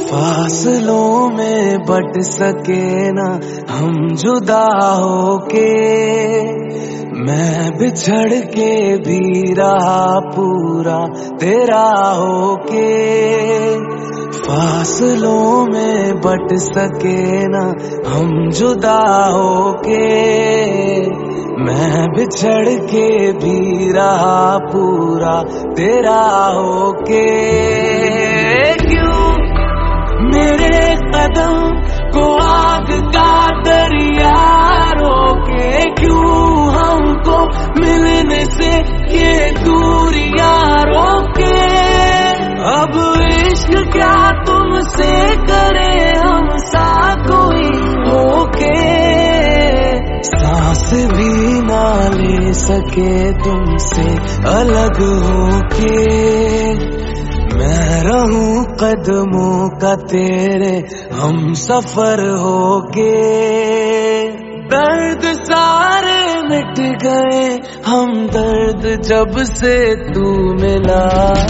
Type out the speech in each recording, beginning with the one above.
फासलों में बट सके ना हम जुदा होके, मैं बिछड़ के भी रहा पूरा तेरा होके। फासलों में बट सके ना हम जुदा होके, मैं बिछड़ के भी रहा पूरा तेरा होके। क्यों मेरे कदम को आग का दरिया रोके, क्यों हमको मिलने से ये दूरियां रोके। अब इश्क क्या तुमसे करे हम साथ कोई होके, सांस भी ना ले सके तुमसे अलग होके। मैं रहूं कदमों का तेरे हम सफर होके। दर्द सारे मिट गए हम दर्द जब से तू मिला।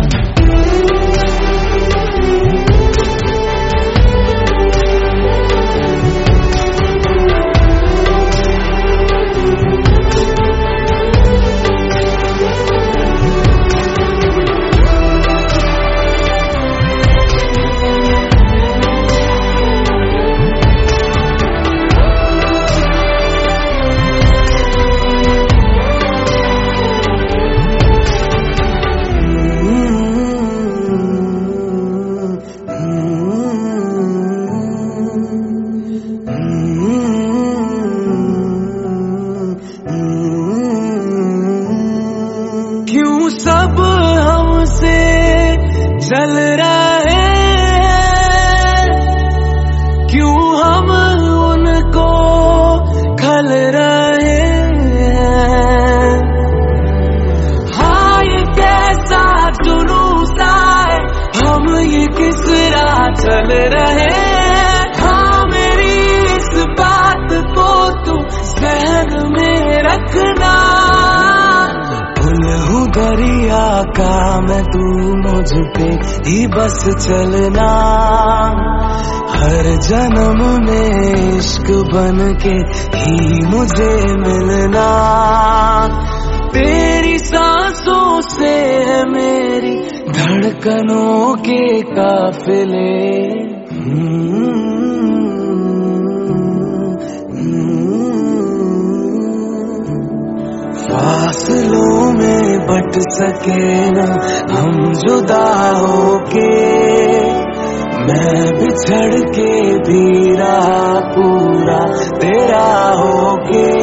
क्यों सब हमसे चल रहे हैं, क्यों हम उनको खल रहे हैं। हाँ ये कैसा जुलूस है, हम ये किस राह चल रहे हैं। हाँ मेरी इस बात को तू ज़हन में रखना। हूँ दरिया का मैं, तू मुझ पे ही बस चलना। हर जन्म में इश्क बन के ही मुझे मिलना। तेरी सांसों से है मेरी धड़कनों के काफिले। फासलों में बट सके ना हम जुदा होके, मैं बिछड़ के भी रहा पूरा तेरा होके।